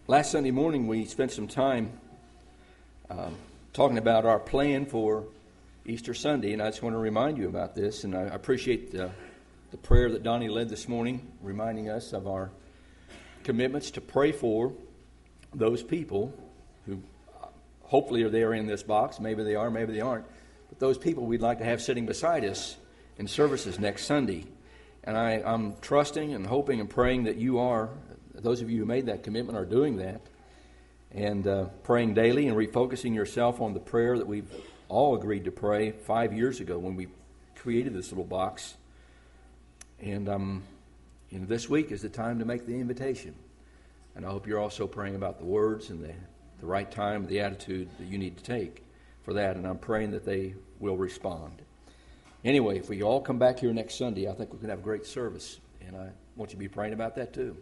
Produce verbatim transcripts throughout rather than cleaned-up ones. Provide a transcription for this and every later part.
Last Sunday morning, we spent some time um, talking about our plan for Easter Sunday, and I just want to remind you about this. And I appreciate the, the prayer that Donnie led this morning, reminding us of our commitments to pray for those people who hopefully are there in this box. Maybe they are, maybe they aren't. But those people we'd like to have sitting beside us in services next Sunday. And I, I'm trusting and hoping and praying that you are, those of you who made that commitment are doing that, and uh, praying daily and refocusing yourself on the prayer that we've all agreed to pray five years ago when we created this little box. And um, you know, this week is the time to make the invitation. And I hope you're also praying about the words and the, the right time, the attitude that you need to take for that. And I'm praying that they will respond. Anyway, if we all come back here next Sunday, I think we can have a great service. And I want you to be praying about that too.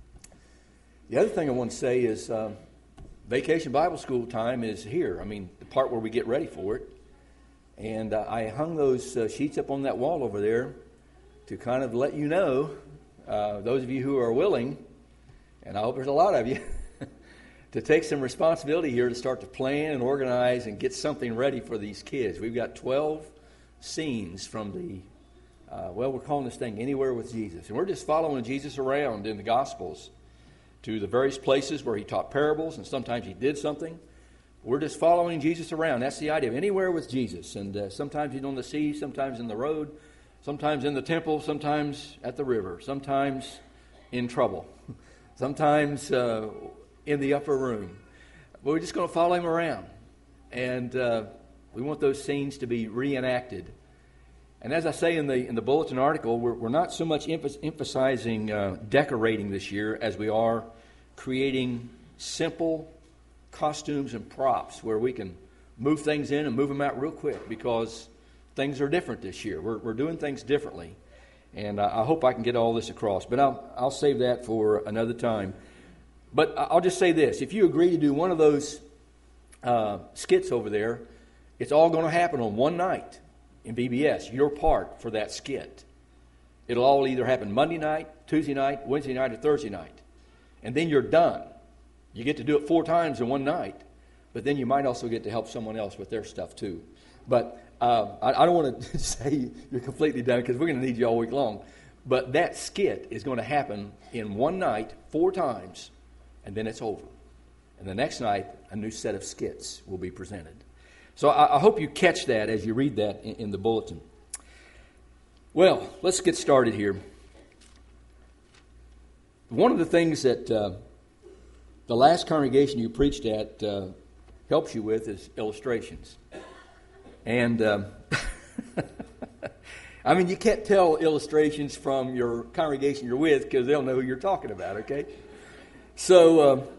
The other thing I want to say is uh, Vacation Bible School time is here. I mean, the part where we get ready for it. And uh, I hung those uh, sheets up on that wall over there to kind of let you know, uh, those of you who are willing, and I hope there's a lot of you, to take some responsibility here to start to plan and organize and get something ready for these kids. We've got twelve scenes from the, uh, well, we're calling this thing Anywhere with Jesus. And we're just following Jesus around in the Gospels to the various places where he taught parables, and sometimes he did something. We're just following Jesus around. That's the idea of Anywhere with Jesus. And uh, sometimes he's on the sea, sometimes in the road, sometimes in the temple, sometimes at the river, sometimes in trouble, sometimes uh, in the upper room. But we're just going to follow him around. And uh, we want those scenes to be reenacted. And as I say in the in the bulletin article, we're, we're not so much emph- emphasizing uh, decorating this year as we are creating simple costumes and props where we can move things in and move them out real quick because things are different this year. We're we're doing things differently, and I, I hope I can get all this across. But I'll I'll save that for another time. But I'll just say this: if you agree to do one of those uh, skits over there, it's all going to happen on one night. In V B S, your part for that skit. It'll all either happen Monday night, Tuesday night, Wednesday night, or Thursday night. And then you're done. You get to do it four times in one night, but then you might also get to help someone else with their stuff too. But uh, I, I don't want to say you're completely done because we're going to need you all week long. But that skit is going to happen in one night, four times, and then it's over. And the next night, a new set of skits will be presented. So I, I hope you catch that as you read that in, in the bulletin. Well, let's get started here. One of the things that uh, the last congregation you preached at uh, helps you with is illustrations. And um, I mean, you can't tell illustrations from your congregation you're with because they'll know who you're talking about, okay? So... Um,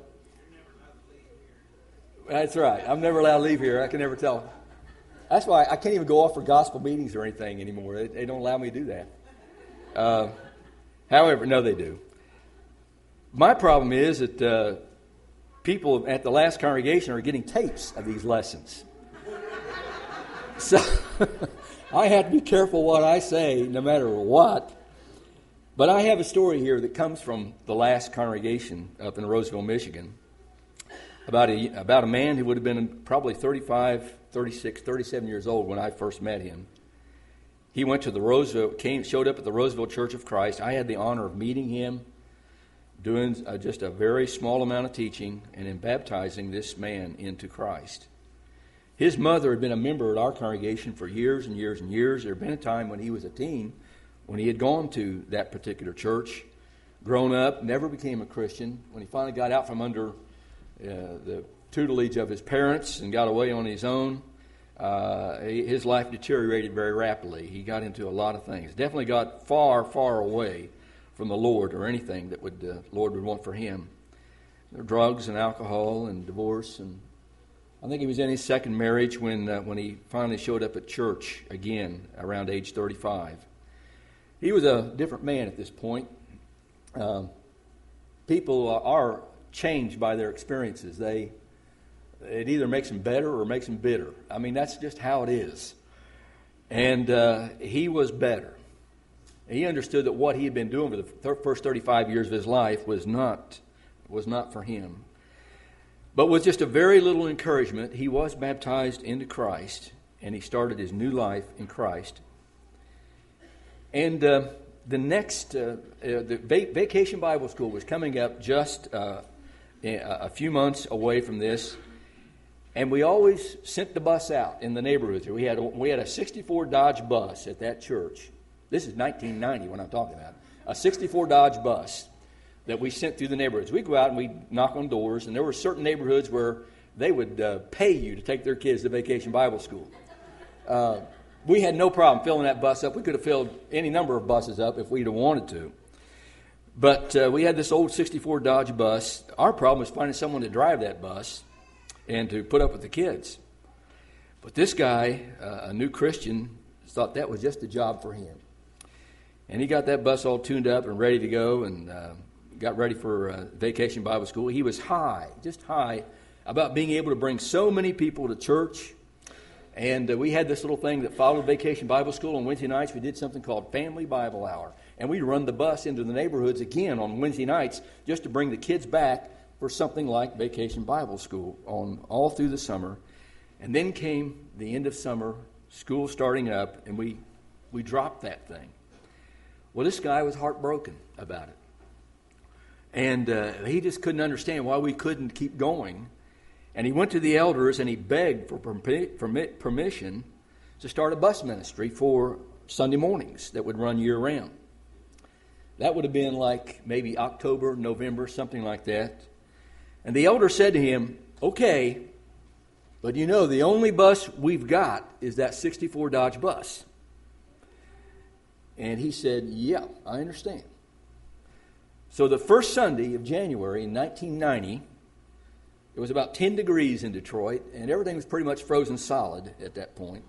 That's right. I'm never allowed to leave here. I can never tell. That's why I can't even go off for gospel meetings or anything anymore. They, they don't allow me to do that. Uh, however, no, they do. My problem is that uh, people at the last congregation are getting tapes of these lessons. So I have to be careful what I say no matter what. But I have a story here that comes from the last congregation up in Roseville, Michigan. About a, about a man who would have been probably thirty-five, thirty-six, thirty-seven years old when I first met him. He went to the Roseville, came, showed up at the Roseville Church of Christ. I had the honor of meeting him, doing uh, just a very small amount of teaching, and in baptizing this man into Christ. His mother had been a member at our congregation for years and years and years. There had been a time when he was a teen, when he had gone to that particular church, grown up, never became a Christian. When he finally got out from under Uh, the tutelage of his parents and got away on his own, uh, he, his life deteriorated very rapidly. He got into a lot of things. Definitely got far, far away from the Lord or anything that would the uh, Lord would want for him. Drugs and alcohol and divorce, and I think he was in his second marriage when uh, when he finally showed up at church again around age thirty-five. He was a different man at this point. Uh, people are changed by their experiences. They it either makes them better or makes them bitter. I mean, that's just how it is. And uh, he was better. He understood that what he had been doing for the th- first thirty-five years of his life was not was not for him. But with just a very little encouragement, he was baptized into Christ, and he started his new life in Christ. And uh, the next, uh, uh, the va- Vacation Bible School was coming up just uh, a few months away from this, and we always sent the bus out in the neighborhoods. We had a, we had a sixty-four Dodge bus at that church. This is nineteen ninety when I'm talking about. A sixty-four Dodge bus that we sent through the neighborhoods. We'd go out and we'd knock on doors, and there were certain neighborhoods where they would uh, pay you to take their kids to Vacation Bible School. Uh, we had no problem filling that bus up. We could have filled any number of buses up if we'd have wanted to. But uh, we had this old sixty-four Dodge bus. Our problem was finding someone to drive that bus and to put up with the kids. But this guy, uh, a new Christian, thought that was just a job for him. And he got that bus all tuned up and ready to go, and uh, got ready for uh, Vacation Bible School. He was high, just high, about being able to bring so many people to church. And uh, we had this little thing that followed Vacation Bible School. On Wednesday nights, we did something called Family Bible Hour. And we'd run the bus into the neighborhoods again on Wednesday nights just to bring the kids back for something like Vacation Bible School on all through the summer. And then came the end of summer, school starting up, and we, we dropped that thing. Well, this guy was heartbroken about it. And uh, he just couldn't understand why we couldn't keep going. And he went to the elders and he begged for permi- permission to start a bus ministry for Sunday mornings that would run year round. That would have been like maybe October, November, something like that. And the elder said to him, okay, but you know, the only bus we've got is that sixty-four Dodge bus. And he said, yeah, I understand. So the first Sunday of January in nineteen ninety, it was about ten degrees in Detroit, and everything was pretty much frozen solid at that point.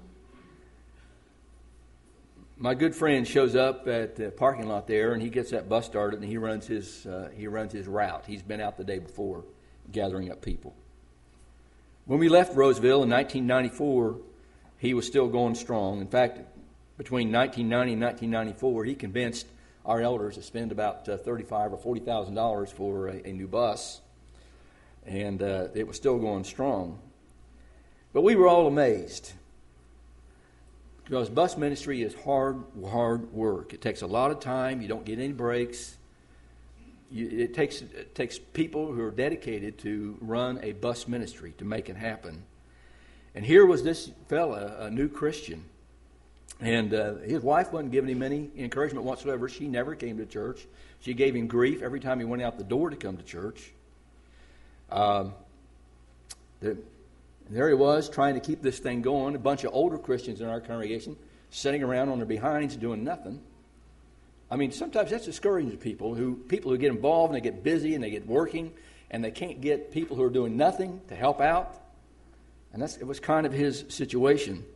My good friend shows up at the parking lot there, and he gets that bus started, and he runs his uh, he runs his route. He's been out the day before gathering up people. When we left Roseville in nineteen ninety-four, he was still going strong. In fact, between nineteen ninety and nineteen ninety-four, he convinced our elders to spend about uh, thirty-five thousand dollars or forty thousand dollars for a, a new bus, and uh, it was still going strong. But we were all amazed, because bus ministry is hard, hard work. It takes a lot of time. You don't get any breaks. You, it takes it takes people who are dedicated to run a bus ministry to make it happen. And here was this fella, a new Christian, and uh, his wife wasn't giving him any encouragement whatsoever. She never came to church. She gave him grief every time he went out the door to come to church. Um, the, there he was, trying to keep this thing going. A bunch of older Christians in our congregation sitting around on their behinds doing nothing. I mean, sometimes that's discouraging to people who people who get involved and they get busy and they get working and they can't get people who are doing nothing to help out. And that's it was kind of his situation.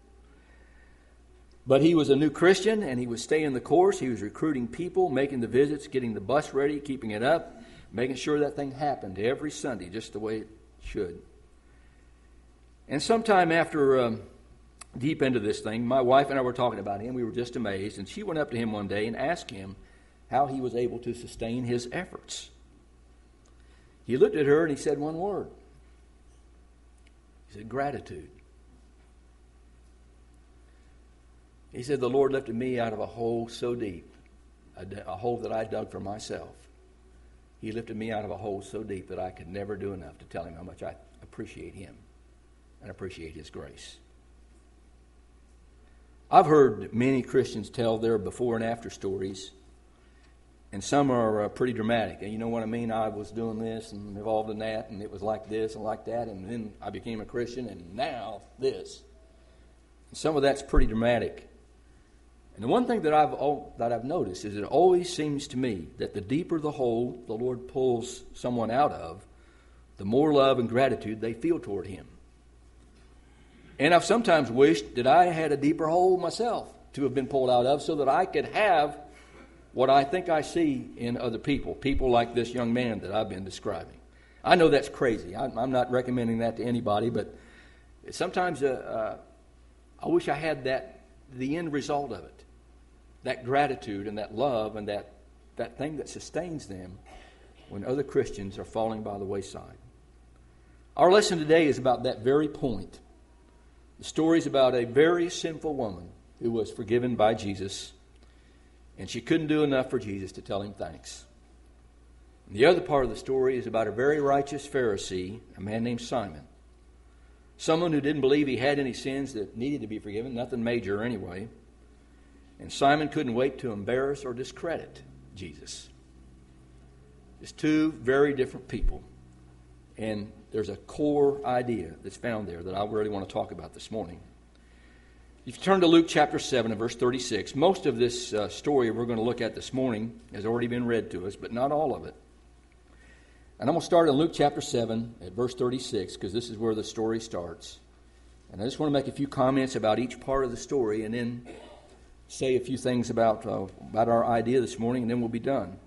But he was a new Christian, and he was staying the course. He was recruiting people, making the visits, getting the bus ready, keeping it up, making sure that thing happened every Sunday just the way it should. And sometime after um, deep into this thing, my wife and I were talking about him. We were just amazed. And she went up to him one day and asked him how he was able to sustain his efforts. He looked at her and he said one word. He said, gratitude. He said, the Lord lifted me out of a hole so deep, a, a hole that I dug for myself. He lifted me out of a hole so deep that I could never do enough to tell him how much I appreciate him and appreciate his grace. I've heard many Christians tell their before and after stories, and some are uh, pretty dramatic. And you know what I mean? I was doing this and involved in that, and it was like this and like that, and then I became a Christian, and now this. And some of that's pretty dramatic. And the one thing that I've that I've noticed is it always seems to me that the deeper the hole the Lord pulls someone out of, the more love and gratitude they feel toward him. And I've sometimes wished that I had a deeper hole myself to have been pulled out of so that I could have what I think I see in other people, people like this young man that I've been describing. I know that's crazy. I'm not recommending that to anybody, but sometimes uh, uh, I wish I had that, the end result of it, that gratitude and that love and that, that thing that sustains them when other Christians are falling by the wayside. Our lesson today is about that very point. The story is about a very sinful woman who was forgiven by Jesus, and she couldn't do enough for Jesus to tell him thanks. And the other part of the story is about a very righteous Pharisee, a man named Simon. Someone who didn't believe he had any sins that needed to be forgiven, nothing major anyway. And Simon couldn't wait to embarrass or discredit Jesus. Just two very different people. And there's a core idea that's found there that I really want to talk about this morning. If you turn to Luke chapter seven and verse thirty-six, most of this uh, story we're going to look at this morning has already been read to us, but not all of it. And I'm going to start in Luke chapter seven at verse thirty-six, because this is where the story starts. And I just want to make a few comments about each part of the story and then say a few things about, uh, about our idea this morning, and then we'll be done.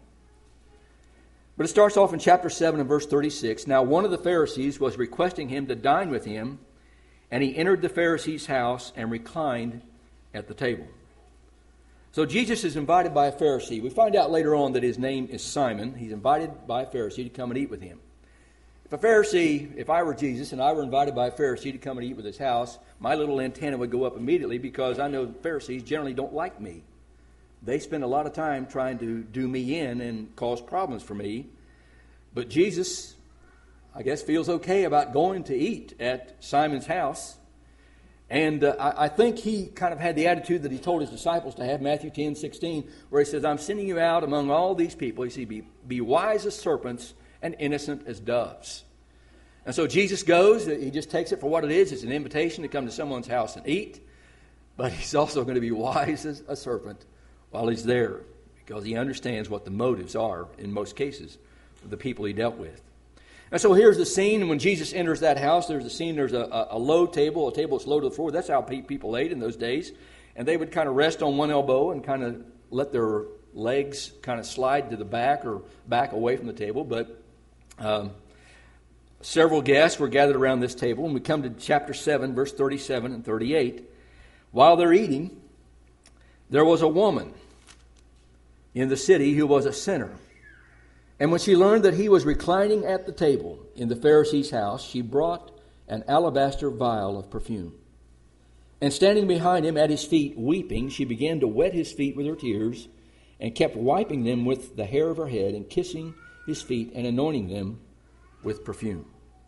But it starts off in chapter seven and verse thirty-six. Now one of the Pharisees was requesting him to dine with him, and he entered the Pharisee's house and reclined at the table. So Jesus is invited by a Pharisee. We find out later on that his name is Simon. He's invited by a Pharisee to come and eat with him. If a Pharisee, if I were Jesus and I were invited by a Pharisee to come and eat with his house, my little antenna would go up immediately, because I know Pharisees generally don't like me. They spend a lot of time trying to do me in and cause problems for me. But Jesus, I guess, feels okay about going to eat at Simon's house. And uh, I, I think he kind of had the attitude that he told his disciples to have, Matthew ten sixteen, where he says, I'm sending you out among all these people. He says, be, be wise as serpents and innocent as doves. And so Jesus goes. He just takes it for what it is. It's an invitation to come to someone's house and eat. But he's also going to be wise as a serpent while he's there, because he understands what the motives are in most cases of the people he dealt with. And so here's the scene. When Jesus enters that house, there's a scene, there's a, a, a low table, a table that's low to the floor. That's how people ate in those days. And they would kind of rest on one elbow and kind of let their legs kind of slide to the back or back away from the table. But um, several guests were gathered around this table. And we come to chapter seven, verse thirty-seven and thirty-eight. While they're eating, there was a woman in the city who was a sinner. And when she learned that he was reclining at the table in the Pharisee's house, she brought an alabaster vial of perfume. And standing behind him at his feet, weeping, she began to wet his feet with her tears, and kept wiping them with the hair of her head, and kissing his feet and anointing them with perfume.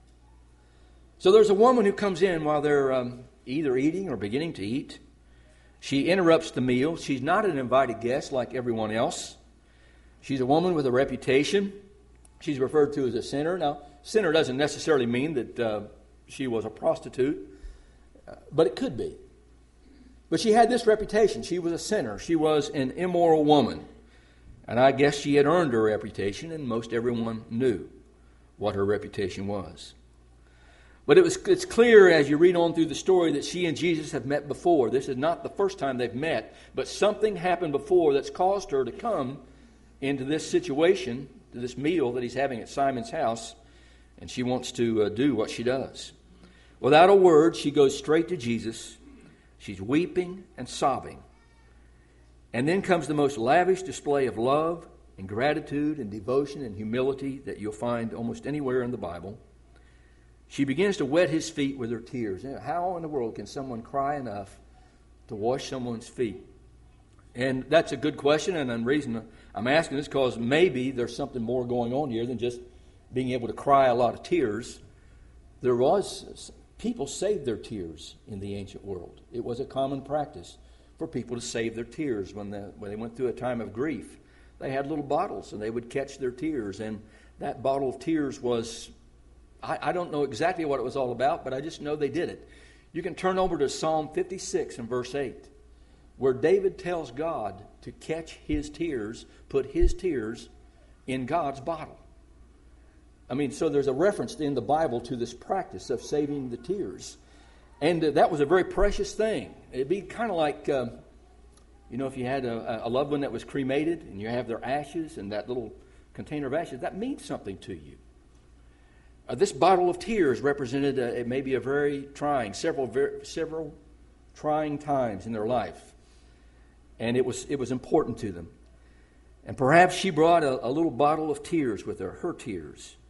So there's a woman who comes in while they're um, either eating or beginning to eat. She interrupts the meal. She's not an invited guest like everyone else. She's a woman with a reputation. She's referred to as a sinner. Now, sinner doesn't necessarily mean that uh, she was a prostitute, uh, but it could be. But she had this reputation. She was a sinner. She was an immoral woman. And I guess she had earned her reputation, and most everyone knew what her reputation was. But it was, it's clear as you read on through the story that she and Jesus have met before. This is not the first time they've met, but something happened before that's caused her to come into this situation, to this meal that he's having at Simon's house, and she wants to uh, do what she does. Without a word, she goes straight to Jesus. She's weeping and sobbing. And then comes the most lavish display of love and gratitude and devotion and humility that you'll find almost anywhere in the Bible. She begins to wet his feet with her tears. How in the world can someone cry enough to wash someone's feet? And that's a good question, and the reason I'm asking this is because maybe there's something more going on here than just being able to cry a lot of tears. There was, people saved their tears in the ancient world. It was a common practice for people to save their tears when, the, when they went through a time of grief. They had little bottles, and they would catch their tears, and that bottle of tears was, I, I don't know exactly what it was all about, but I just know they did it. You can turn over to Psalm fifty-six and verse eight. Where David tells God to catch his tears, put his tears in God's bottle. I mean, so there's a reference in the Bible to this practice of saving the tears. And uh, that was a very precious thing. It'd be kind of like, um, you know, if you had a, a loved one that was cremated and you have their ashes and that little container of ashes, that means something to you. Uh, this bottle of tears represented uh, maybe a very trying, several, very, several trying times in their life. And it was it was important to them. And perhaps she brought a, a little bottle of tears with her, her tears.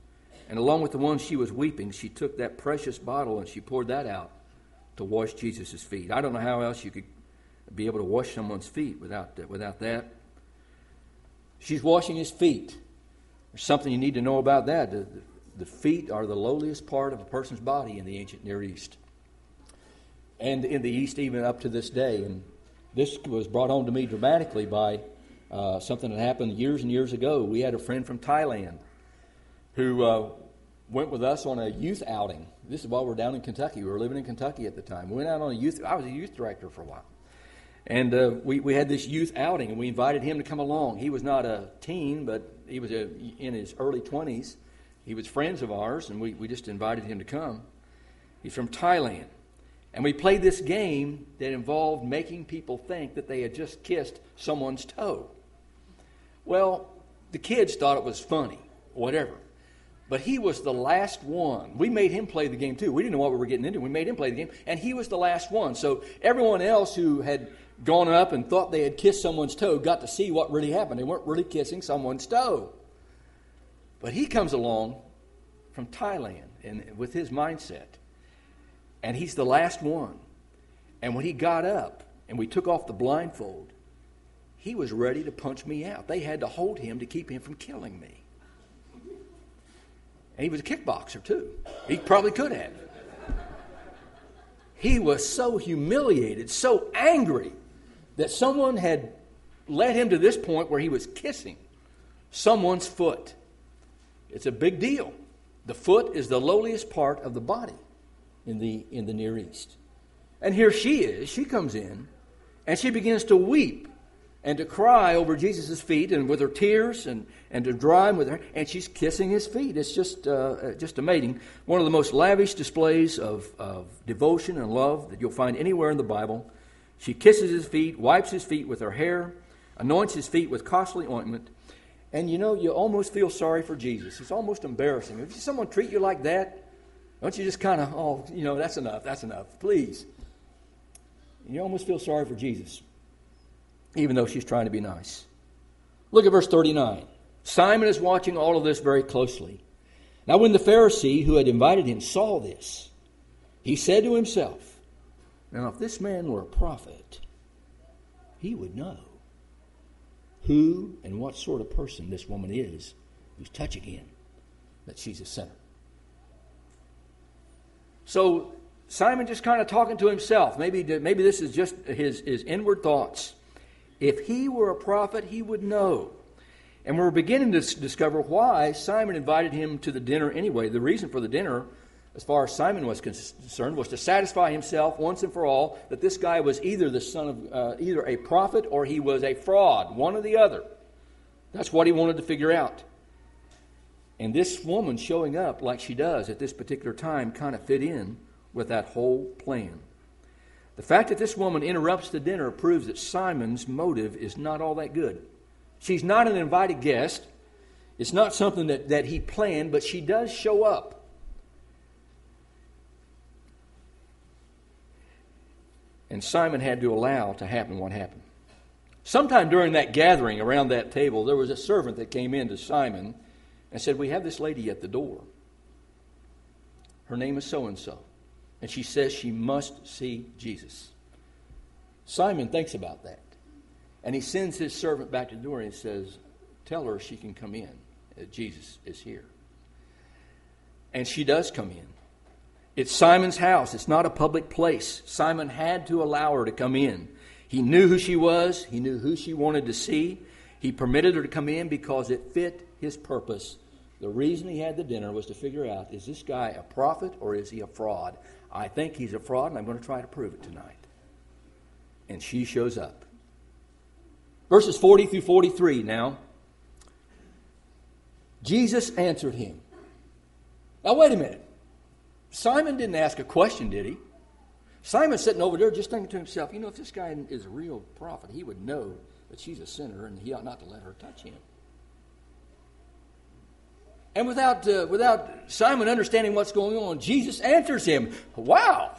And along with the one she was weeping, she took that precious bottle and she poured that out to wash Jesus' feet. I don't know how else you could be able to wash someone's feet without that, without that. She's washing his feet. There's something you need to know about that. The, the feet are the lowliest part of a person's body in the ancient Near East. And in the East even up to this day. And this was brought home to me dramatically by uh, something that happened years and years ago. We had a friend from Thailand who uh, went with us on a youth outing. This is while we were down in Kentucky. We were living in Kentucky at the time. We went out on a youth, I was a youth director for a while. And uh, we, we had this youth outing, and we invited him to come along. He was not a teen, but he was a, in his early twenties. He was friends of ours, and we, we just invited him to come. He's from Thailand. And we played this game that involved making people think that they had just kissed someone's toe. Well, the kids thought it was funny, whatever. But he was the last one. We made him play the game too. We didn't know what we were getting into. We made him play the game, and he was the last one. So everyone else who had gone up and thought they had kissed someone's toe got to see what really happened. They weren't really kissing someone's toe. But he comes along from Thailand and with his mindset. And he's the last one. And when he got up and we took off the blindfold, he was ready to punch me out. They had to hold him to keep him from killing me. And he was a kickboxer too. He probably could have. He was so humiliated, so angry that someone had led him to this point where he was kissing someone's foot. It's a big deal. The foot is the lowliest part of the body in the in the Near East. And here she is. She comes in and she begins to weep and to cry over Jesus' feet, and with her tears, and, and to dry them with her, and she's kissing his feet. It's just uh, just amazing. One of the most lavish displays of, of devotion and love that you'll find anywhere in the Bible. She kisses his feet, wipes his feet with her hair, anoints his feet with costly ointment. And you know, you almost feel sorry for Jesus. It's almost embarrassing. If someone treat you like that, don't you just kind of, oh, you know, that's enough, that's enough, please. And you almost feel sorry for Jesus, even though she's trying to be nice. Look at verse thirty-nine. Simon is watching all of this very closely. Now when the Pharisee who had invited him saw this, he said to himself, now if this man were a prophet, he would know who and what sort of person this woman is who's touching him, that she's a sinner. So Simon just kind of talking to himself. Maybe, maybe this is just his, his inward thoughts. If he were a prophet, he would know. And we're beginning to discover why Simon invited him to the dinner anyway. The reason for the dinner, as far as Simon was concerned, was to satisfy himself once and for all that this guy was either the son of uh, either a prophet or he was a fraud, one or the other. That's what he wanted to figure out. And this woman showing up like she does at this particular time kind of fit in with that whole plan. The fact that this woman interrupts the dinner proves that Simon's motive is not all that good. She's not an invited guest. It's not something that, that he planned, but she does show up. And Simon had to allow to happen what happened. Sometime during that gathering around that table, there was a servant that came in to Simon and said, we have this lady at the door. Her name is so-and-so. And she says she must see Jesus. Simon thinks about that. And he sends his servant back to the door and he says, tell her she can come in. Jesus is here. And she does come in. It's Simon's house. It's not a public place. Simon had to allow her to come in. He knew who she was. He knew who she wanted to see. He permitted her to come in because it fit his purpose. The reason he had the dinner was to figure out, is this guy a prophet or is he a fraud? I think he's a fraud, and I'm going to try to prove it tonight. And she shows up. Verses forty through forty-three now. Jesus answered him. Now, wait a minute. Simon didn't ask a question, did he? Simon's sitting over there just thinking to himself, you know, if this guy is a real prophet, he would know that she's a sinner and he ought not to let her touch him. And without uh, without Simon understanding what's going on, Jesus answers him. Wow!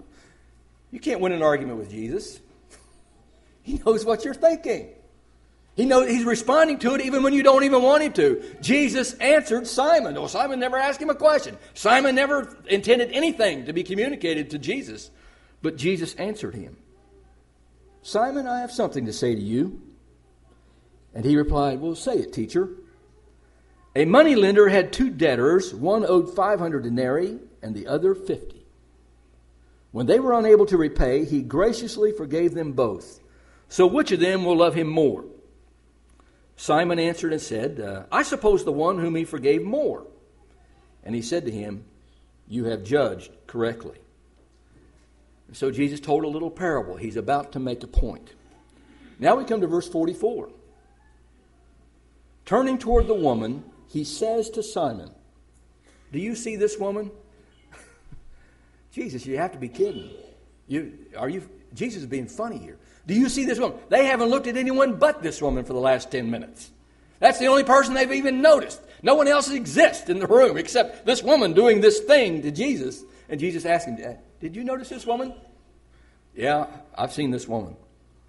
You can't win an argument with Jesus. He knows what you're thinking. He knows he's responding to it even when you don't even want him to. Jesus answered Simon. Oh, Simon never asked him a question. Simon never intended anything to be communicated to Jesus. But Jesus answered him. Simon, I have something to say to you. And he replied, well, say it, teacher. A moneylender had two debtors. One owed five hundred denarii and the other fifty. When they were unable to repay, he graciously forgave them both. So which of them will love him more? Simon answered and said, uh, I suppose the one whom he forgave more. And he said to him, you have judged correctly. And so Jesus told a little parable. He's about to make a point. Now we come to verse forty-four. Turning toward the woman, he says to Simon, do you see this woman? Jesus, you have to be kidding. You, are you? Jesus is being funny here. Do you see this woman? They haven't looked at anyone but this woman for the last ten minutes. That's the only person they've even noticed. No one else exists in the room except this woman doing this thing to Jesus. And Jesus asked him, did you notice this woman? Yeah, I've seen this woman.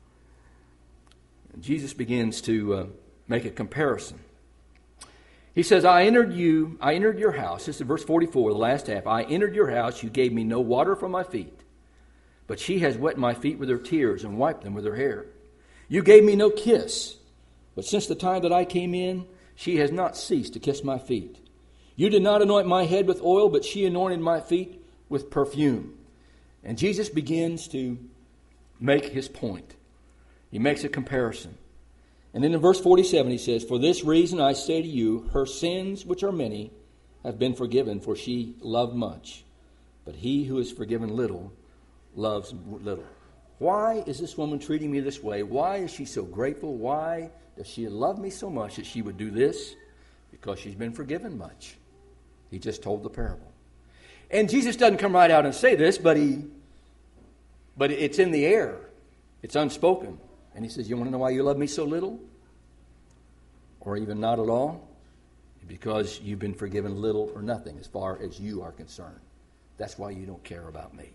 And Jesus begins to uh, make a comparison. He says, I entered you, I entered your house. This is verse forty-four, the last half. I entered your house, you gave me no water for my feet. But she has wet my feet with her tears and wiped them with her hair. You gave me no kiss. But since the time that I came in, she has not ceased to kiss my feet. You did not anoint my head with oil, but she anointed my feet with perfume. And Jesus begins to make his point. He makes a comparison. And then in verse forty-seven he says, for this reason I say to you, her sins, which are many, have been forgiven, for she loved much. But he who is forgiven little loves little. Why is this woman treating me this way? Why is she so grateful? Why does she love me so much that she would do this? Because she's been forgiven much. He just told the parable. And Jesus doesn't come right out and say this, but he, but it's in the air. It's unspoken. And he says, you want to know why you love me so little? Or even not at all? Because you've been forgiven little or nothing as far as you are concerned. That's why you don't care about me.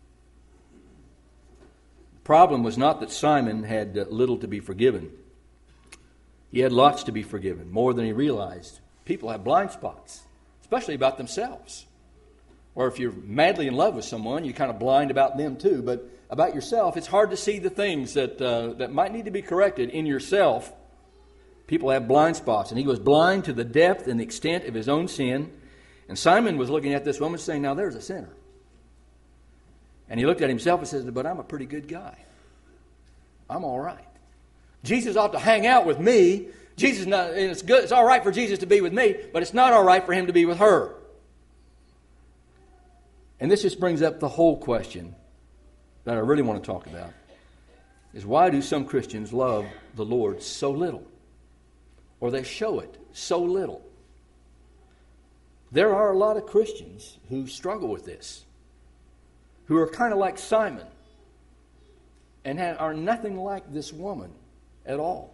The problem was not that Simon had little to be forgiven. He had lots to be forgiven, more than he realized. People have blind spots, especially about themselves. Or if you're madly in love with someone, you're kind of blind about them too. But about yourself, it's hard to see the things that uh, that might need to be corrected in yourself. People have blind spots. And he was blind to the depth and the extent of his own sin. And Simon was looking at this woman saying, now there's a sinner. And he looked at himself and says, but I'm a pretty good guy. I'm all right. Jesus ought to hang out with me. Jesus, not, and it's good. It's all right for Jesus to be with me, but it's not all right for him to be with her. And this just brings up the whole question that I really want to talk about, is why do some Christians love the Lord so little? Or they show it so little? There are a lot of Christians who struggle with this, who are kind of like Simon and are nothing like this woman at all.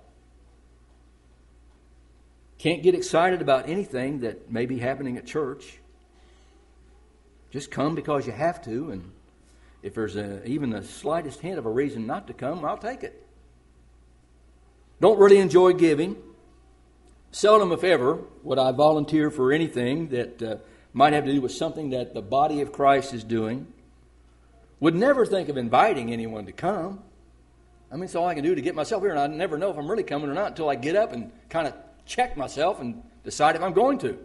Can't get excited about anything that may be happening at church. Just come because you have to, and if there's a, even the slightest hint of a reason not to come, I'll take it. Don't really enjoy giving. Seldom, if ever, would I volunteer for anything that uh, might have to do with something that the body of Christ is doing. Would never think of inviting anyone to come. I mean, it's all I can do to get myself here, and I never know if I'm really coming or not until I get up and kind of check myself and decide if I'm going to.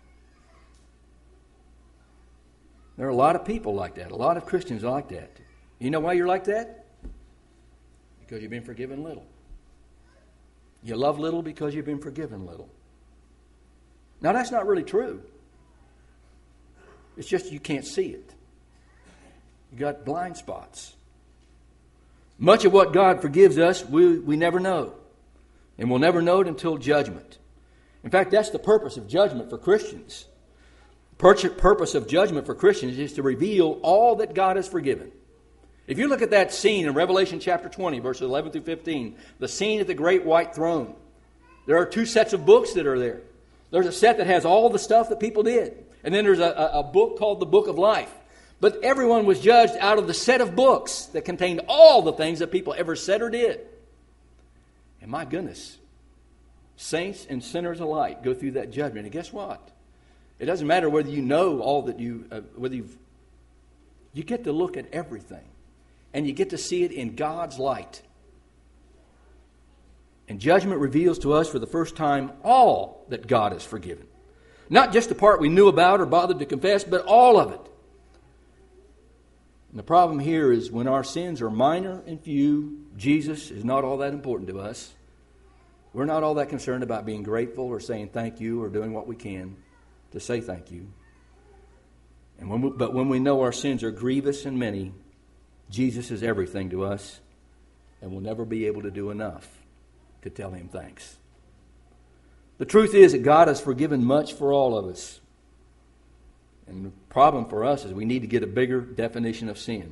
There are a lot of people like that. A lot of Christians are like that. You know why you're like that? Because you've been forgiven little. You love little because you've been forgiven little. Now, that's not really true. It's just you can't see it. You got blind spots. Much of what God forgives us, we, we never know. And we'll never know it until judgment. In fact, that's the purpose of judgment for Christians. The purpose of judgment for Christians is to reveal all that God has forgiven. If you look at that scene in Revelation chapter twenty, verses eleven through fifteen, the scene at the great white throne, there are two sets of books that are there. There's a set that has all the stuff that people did. And then there's a, a book called the Book of Life. But everyone was judged out of the set of books that contained all the things that people ever said or did. And my goodness, Saints and sinners alike go through that judgment. And guess what? It doesn't matter whether you know all that you, uh, whether you've, you get to look at everything. And you get to see it in God's light. And judgment reveals to us for the first time all that God has forgiven. Not just the part we knew about or bothered to confess, but all of it. And the problem here is when our sins are minor and few, Jesus is not all that important to us. We're not all that concerned about being grateful or saying thank you or doing what we can to say thank you. And when we, but when we know our sins are grievous and many, Jesus is everything to us, and we'll never be able to do enough to tell Him thanks. The truth is that God has forgiven much for all of us. And the problem for us is we need to get a bigger definition of sin.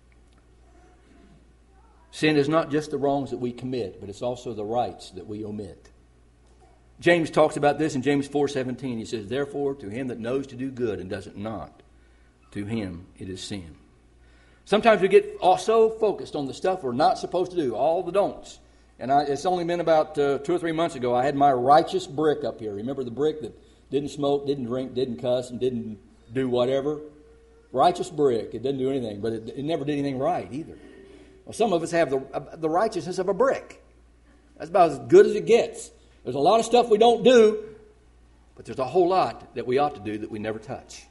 Sin is not just the wrongs that we commit, but it's also the rights that we omit. James talks about this in James four seventeen. He says, "Therefore, to him that knows to do good and does it not, to him it is sin." Sometimes we get so focused on the stuff we're not supposed to do, all the don'ts. And I, it's only been about uh, two or three months ago, I had my righteous brick up here. Remember the brick that didn't smoke, didn't drink, didn't cuss, and didn't do whatever? Righteous brick. It didn't do anything, but it, it never did anything right either. Well, some of us have the, uh, the righteousness of a brick. That's about as good as it gets. There's a lot of stuff we don't do, but there's a whole lot that we ought to do that we never touch.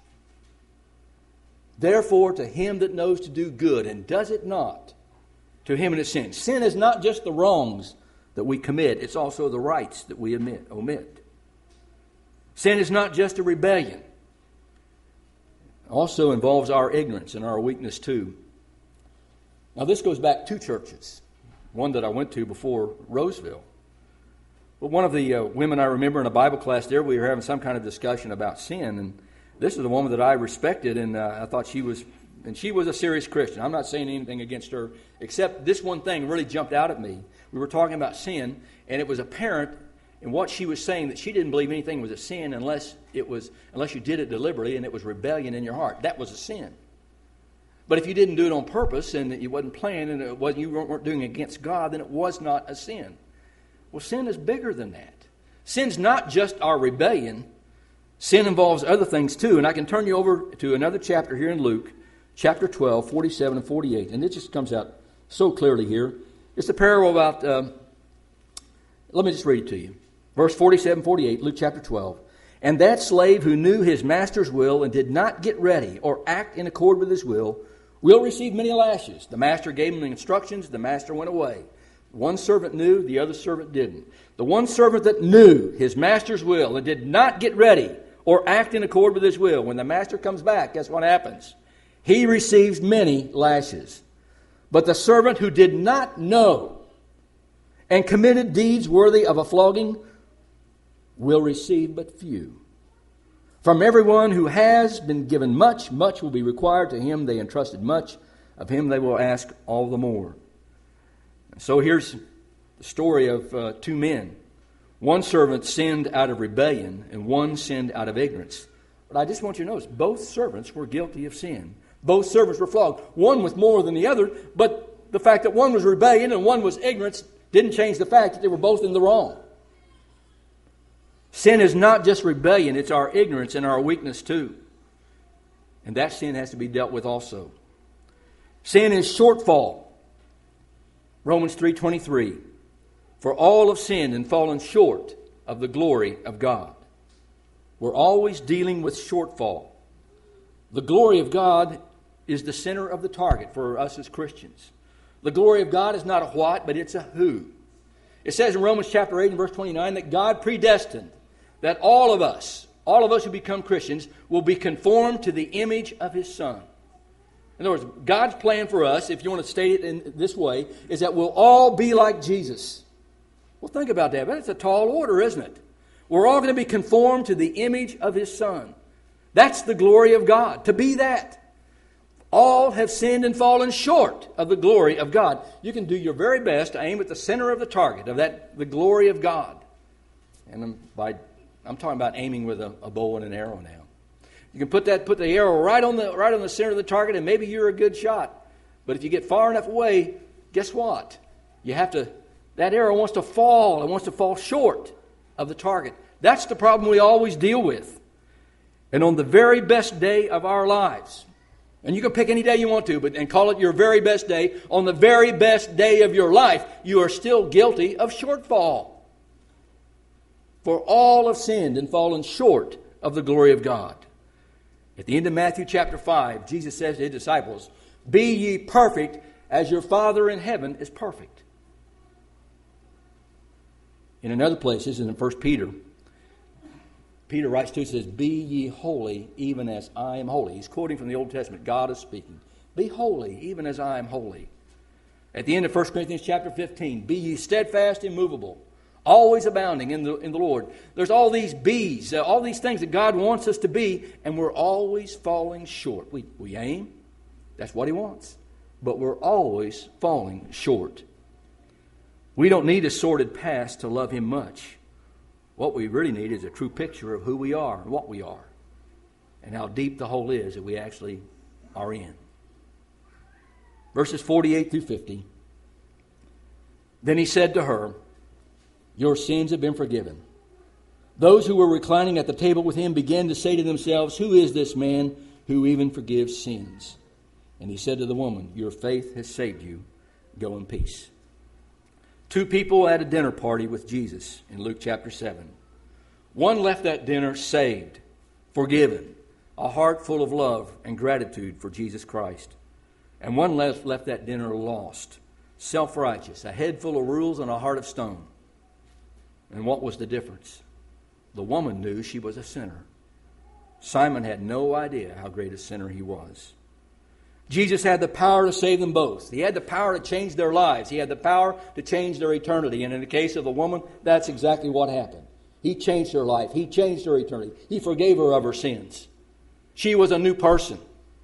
Therefore, to him that knows to do good and does it not, to him it is sin. Sin is not just the wrongs that we commit, it's also the rights that we omit. omit. Sin is not just a rebellion. It also involves our ignorance and our weakness too. Now this goes back two churches. One that I went to before Roseville. But one of the uh, women I remember in a Bible class there, we were having some kind of discussion about sin, and this is a woman that I respected, and uh, I thought she was, and she was a serious Christian. I'm not saying anything against her, except this one thing really jumped out at me. We were talking about sin, and it was apparent in what she was saying that she didn't believe anything was a sin unless it was, unless you did it deliberately and it was rebellion in your heart. That was a sin. But if you didn't do it on purpose and you wasn't playing and it wasn't, you weren't doing it against God, then it was not a sin. Well, sin is bigger than that. Sin's not just our rebellion. Sin involves other things too. And I can turn you over to another chapter here in Luke, chapter twelve, forty-seven and forty-eight. And it just comes out so clearly here. It's a parable about, um, let me just read it to you. Verse forty-seven, forty-eight, Luke chapter twelve. "And that slave who knew his master's will and did not get ready or act in accord with his will will receive many lashes. The master gave him the instructions, the master went away. One servant knew, the other servant didn't. The one servant that knew his master's will and did not get ready or act in accord with his will, when the master comes back, guess what happens? He receives many lashes. But the servant who did not know and committed deeds worthy of a flogging will receive but few. From everyone who has been given much, much will be required. To him they entrusted much. Of him they will ask all the more." So here's the story of uh, two men. One servant sinned out of rebellion, and one sinned out of ignorance. But I just want you to notice, both servants were guilty of sin. Both servants were flogged. One with more than the other, but the fact that one was rebellion and one was ignorance didn't change the fact that they were both in the wrong. Sin is not just rebellion, it's our ignorance and our weakness too. And that sin has to be dealt with also. Sin is shortfall. Romans three twenty-three. "For all have sinned and fallen short of the glory of God." We're always dealing with shortfall. The glory of God is the center of the target for us as Christians. The glory of God is not a what, but it's a who. It says in Romans chapter eight and verse twenty-nine that God predestined that all of us, all of us who become Christians, will be conformed to the image of His Son. In other words, God's plan for us, if you want to state it in this way, is that we'll all be like Jesus. Well, think about that. That's a tall order, isn't it? We're all going to be conformed to the image of His Son. That's the glory of God, to be that. All have sinned and fallen short of the glory of God. You can do your very best to aim at the center of the target of that, the glory of God. And I'm, by, I'm talking about aiming with a, a bow and an arrow now. You can put that, put the arrow right on the right on the center of the target, and maybe you're a good shot. But if you get far enough away, guess what? You have to. That arrow wants to fall. It wants to fall short. of the target. That's the problem we always deal with. And on the very best day of our lives, and you can pick any day you want to, but and call it your very best day, on the very best day of your life, you are still guilty of shortfall. For all have sinned and fallen short of the glory of God. At the end of Matthew chapter five, Jesus says to his disciples, "Be ye perfect as your Father in heaven is perfect." In another place, in First Peter, Peter writes to us, says, "Be ye holy even as I am holy." He's quoting from the Old Testament. God is speaking. "Be holy even as I am holy." At the end of First Corinthians chapter fifteen, "Be ye steadfast, immovable, always abounding in the in the Lord." There's all these be's, uh, all these things that God wants us to be, and we're always falling short. We, we aim. That's what He wants. But we're always falling short. We don't need a sordid past to love Him much. What we really need is a true picture of who we are and what we are, and how deep the hole is that we actually are in. Verses forty-eight through fifty. "Then He said to her, Your sins have been forgiven." Those who were reclining at the table with Him began to say to themselves, "Who is this man who even forgives sins?" And He said to the woman, "Your faith has saved you. Go in peace." Two people at a dinner party with Jesus in Luke chapter seven. One left that dinner saved, forgiven, a heart full of love and gratitude for Jesus Christ. And one left, left that dinner lost, self-righteous, a head full of rules and a heart of stone. And what was the difference? The woman knew she was a sinner. Simon had no idea how great a sinner he was. Jesus had the power to save them both. He had the power to change their lives. He had the power to change their eternity. And in the case of the woman, that's exactly what happened. He changed her life. He changed her eternity. He forgave her of her sins. She was a new person.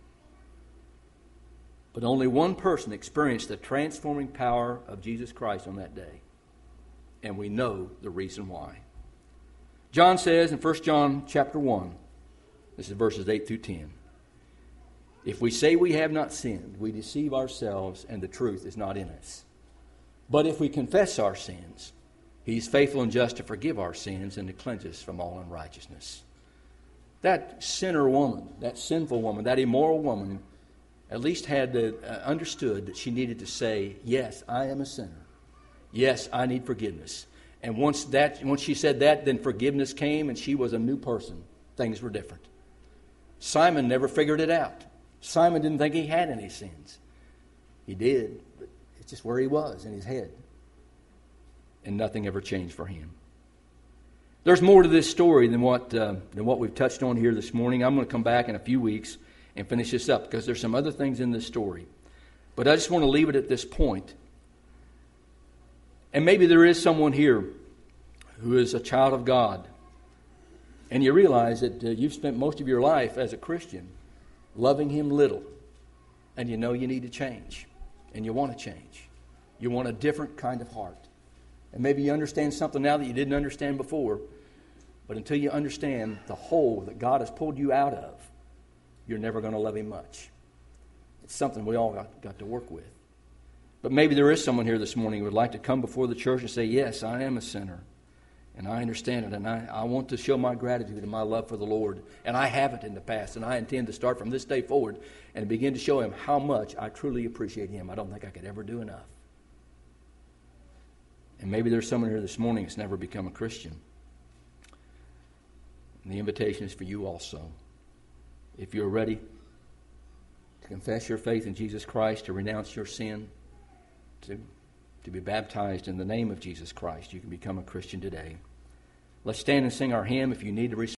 But only one person experienced the transforming power of Jesus Christ on that day. And we know the reason why. John says in First John chapter one, this is verses eight through ten, "If we say we have not sinned, we deceive ourselves, and the truth is not in us. But if we confess our sins, He is faithful and just to forgive our sins and to cleanse us from all unrighteousness." That sinner woman, that sinful woman, that immoral woman, at least had to, uh, understood that she needed to say, "Yes, I am a sinner. Yes, I need forgiveness." And once that, once she said that, then forgiveness came, and she was a new person. Things were different. Simon never figured it out. Simon didn't think he had any sins. He did, but it's just where he was in his head. And nothing ever changed for him. There's more to this story than what uh, than what we've touched on here this morning. I'm going to come back in a few weeks and finish this up because there's some other things in this story. But I just want to leave it at this point. And maybe there is someone here who is a child of God, and you realize that uh, you've spent most of your life as a Christian loving Him little, and you know you need to change, and you want to change. You want a different kind of heart. And maybe you understand something now that you didn't understand before, but until you understand the hole that God has pulled you out of, you're never going to love Him much. It's something we all got, got to work with. But maybe there is someone here this morning who would like to come before the church and say, "Yes, I am a sinner, and I understand it, and I, I want to show my gratitude and my love for the Lord, and I haven't in the past, and I intend to start from this day forward and begin to show Him how much I truly appreciate Him. I don't think I could ever do enough." And maybe there's someone here this morning that's never become a Christian. And the invitation is for you also. If you're ready to confess your faith in Jesus Christ, to renounce your sin, to, to be baptized in the name of Jesus Christ, you can become a Christian today. Let's stand and sing our hymn. If you need to respond